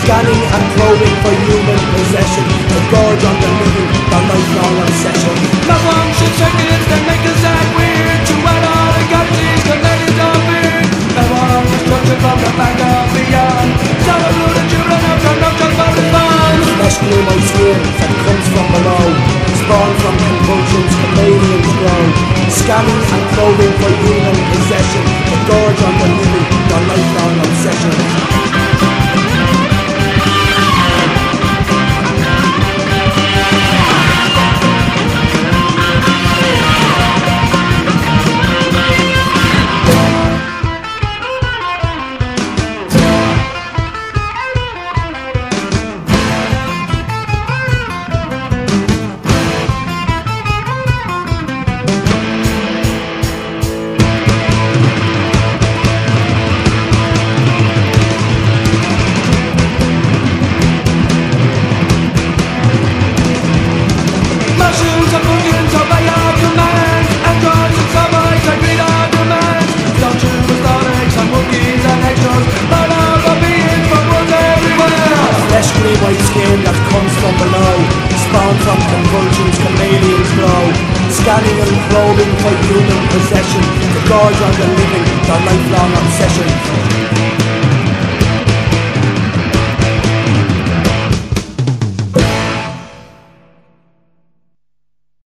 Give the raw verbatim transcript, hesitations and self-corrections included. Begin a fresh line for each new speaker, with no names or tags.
scanning and probing for human possession, the gorge on the living, the lifelong obsession.
Malfunction circuits that make us act weird, to add all the galaxies connected to fear. Malfunction destruction from the back of beyond. Some of the children have turned up just for the fun.
Flesh through my skin that comes from below, spawn from convulsions, chameleons grow. Scanning and probing for human possession, the gorge on the living, the lifelong obsession.
Mushrooms and bookings obey our commands. Androids and suburbs that greet our demands. Statues, starlings and monkeys and extras, but all the beings from worlds everywhere.
Flesh grey white skin that comes from below, spawn from convulsions, chameleons grow. Scanning and probing for human possession, the gorge on the living, the lifelong obsession.